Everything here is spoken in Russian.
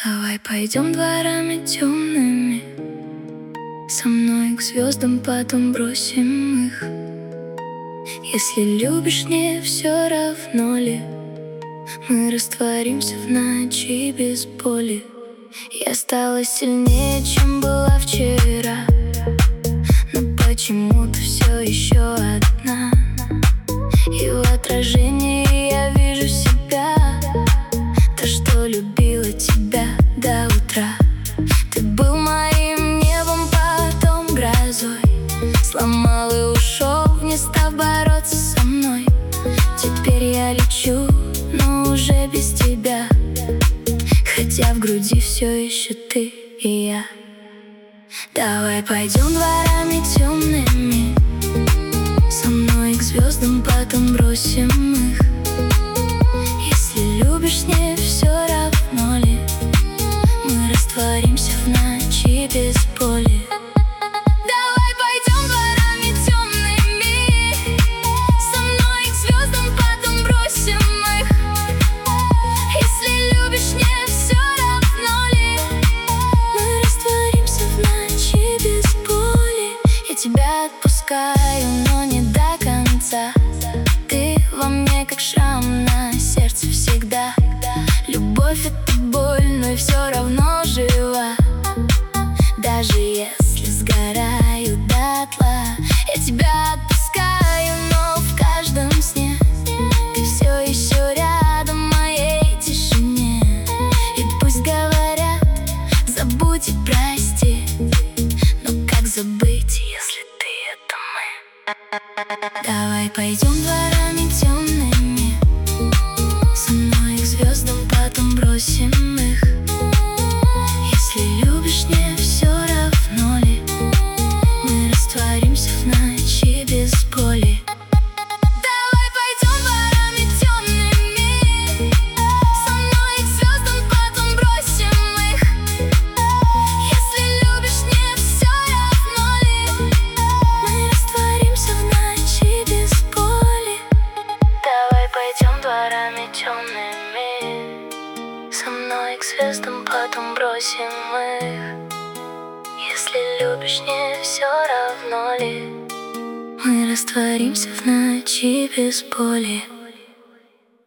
Давай пойдем дворами темными, со мной к звездам, потом бросим их. Если любишь, не все равно ли мы растворимся в ночи без боли. Я стала сильнее, чем была вчера, но почему-то все еще одна. И в отражении я вижу себя, то, что любила тебя до утра. Ты был моим небом, потом грозой, сломал и ушел, не став бороться со мной. Теперь я лечу, но уже без тебя, хотя в груди все еще ты и я. Давай пойдем дворами темными, со мной к звездам, потом бросим их. Если любишь, не все равно ли мы растворимся в ночи без боли. Давай пойдем дворами темными, со мной к звездам, потом бросим их. Если любишь, не все равно ли мы растворимся в ночи без боли. Я тебя отпускаю, но не до конца. Ты во мне как шрам на сердце всегда. Любовь — это боль, но и все равно жива. Даже если сгораю дотла, я тебя отпускаю, но в каждом сне ты все еще рядом в моей тишине. И пусть говорят, забудь и прости, но как забыть, если ты — это мы? Давай пойдем дворами темными, со мной к звездам, потом бросим их. Если любишь, не все равно ли мы растворимся в ночи без боли. Давай пойдем дворами темными, со мной к звездам, потом бросим их. Если любишь, не все равно ли мы растворимся в ночи без боли. Давай пойдем дворами темными, со мной к звездам, потом бросим их. Если любишь, не все равно ли мы растворимся в ночи без боли.